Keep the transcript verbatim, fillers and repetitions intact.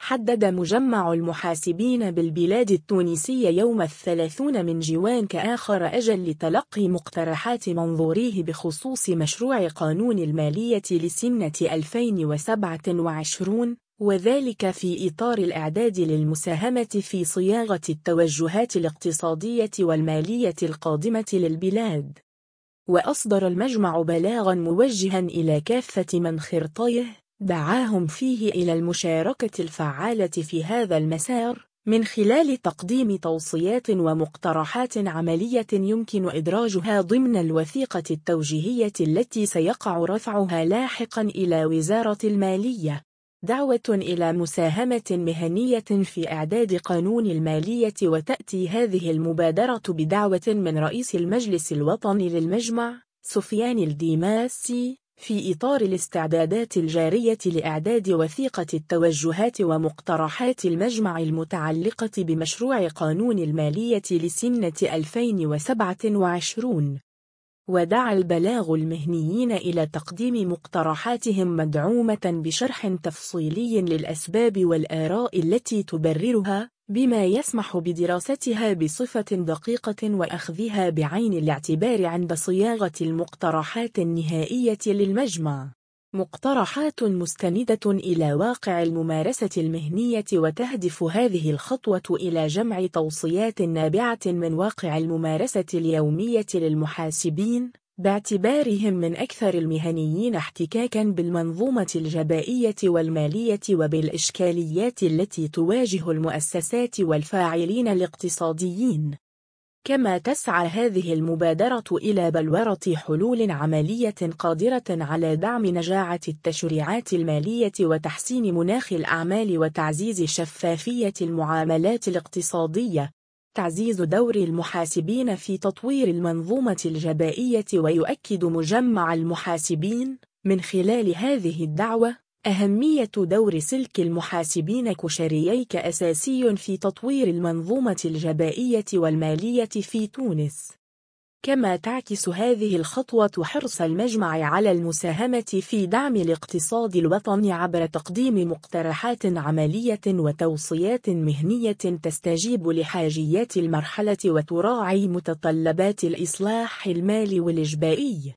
حدد مجمع المحاسبين بالبلاد التونسية يوم الثلاثين من جوان كآخر أجل لتلقي مقترحات منظوريه بخصوص مشروع قانون المالية لسنة ألفين وسبعة وعشرين، وذلك في إطار الإعداد للمساهمة في صياغة التوجهات الاقتصادية والمالية القادمة للبلاد. وأصدر المجمع بلاغاً موجهاً إلى كافة من خرطيه دعاهم فيه إلى المشاركة الفعالة في هذا المسار من خلال تقديم توصيات ومقترحات عملية يمكن إدراجها ضمن الوثيقة التوجيهية التي سيقع رفعها لاحقاً إلى وزارة المالية. دعوة إلى مساهمة مهنية في إعداد قانون المالية. وتأتي هذه المبادرة بدعوة من رئيس المجلس الوطني للمجمع سفيان الديماسي في إطار الاستعدادات الجارية لإعداد وثيقة التوجهات ومقترحات المجمع المتعلقة بمشروع قانون المالية لسنة ألفين وسبعة وعشرين. ودعا البلاغ المهنيين إلى تقديم مقترحاتهم مدعومة بشرح تفصيلي للأسباب والآراء التي تبررها، بما يسمح بدراستها بصفة دقيقة وأخذها بعين الاعتبار عند صياغة المقترحات النهائية للمجمع. مقترحات مستندة إلى واقع الممارسة المهنية، وتهدف هذه الخطوة إلى جمع توصيات نابعة من واقع الممارسة اليومية للمحاسبين، باعتبارهم من أكثر المهنيين احتكاكاً بالمنظومة الجبائية والمالية وبالإشكاليات التي تواجه المؤسسات والفاعلين الاقتصاديين. كما تسعى هذه المبادرة إلى بلورة حلول عملية قادرة على دعم نجاعة التشريعات المالية وتحسين مناخ الأعمال وتعزيز شفافية المعاملات الاقتصادية. تعزيز دور المحاسبين في تطوير المنظومة الجبائية. ويؤكد مجمع المحاسبين من خلال هذه الدعوة أهمية دور سلك المحاسبين كشريك كأساسي في تطوير المنظومة الجبائية والمالية في تونس. كما تعكس هذه الخطوة حرص المجمع على المساهمة في دعم الاقتصاد الوطني عبر تقديم مقترحات عملية وتوصيات مهنية تستجيب لحاجيات المرحلة وتراعي متطلبات الإصلاح المالي والإجبائي.